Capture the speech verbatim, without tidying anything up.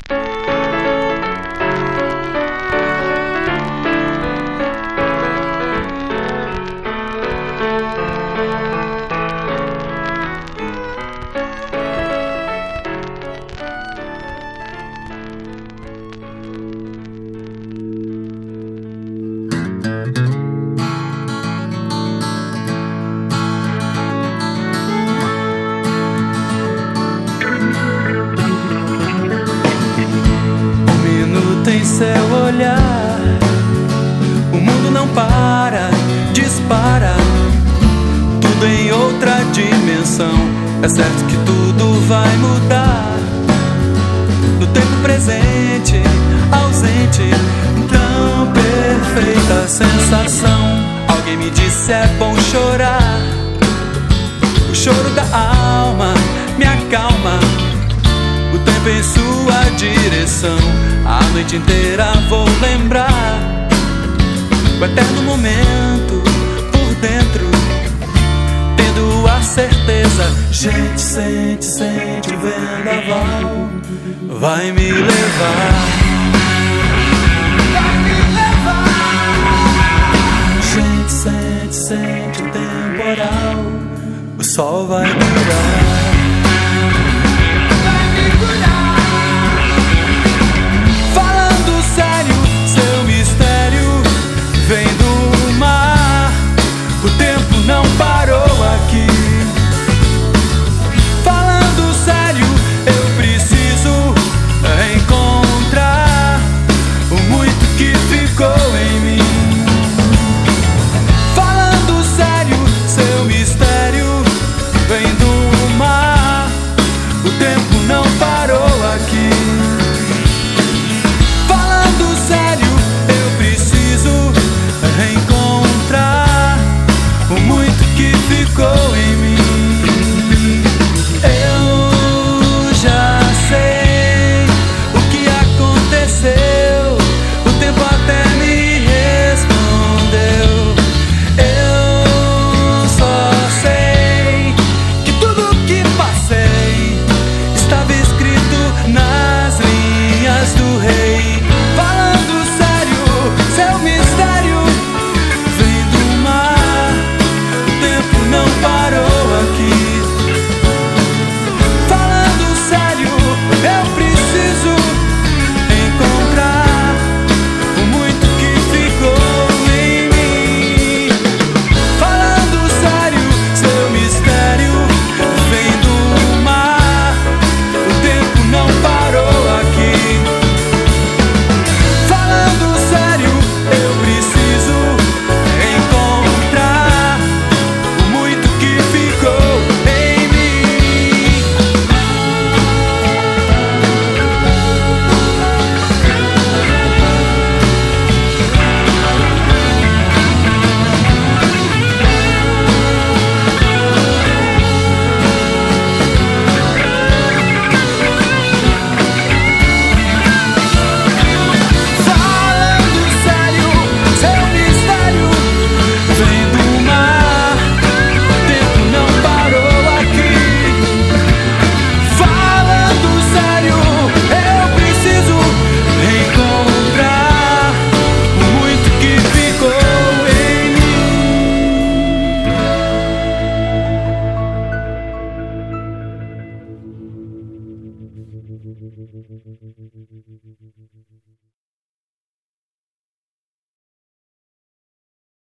Em seu olhar, o mundo não para, dispara, tudo em outra dimensão. É certo que tudo vai mudar. No tempo presente, ausente, tão perfeita sensação. Alguém me disse é bom chorar. O choro da alma me acalma. O tempo em sua direção. A noite inteira vou lembrar o eterno momento por dentro, tendo a certeza. Gente, sente, sente o vendaval vai me levar. Vai me levar. Gente, sente, sente o temporal. O sol vai durar. Thank you.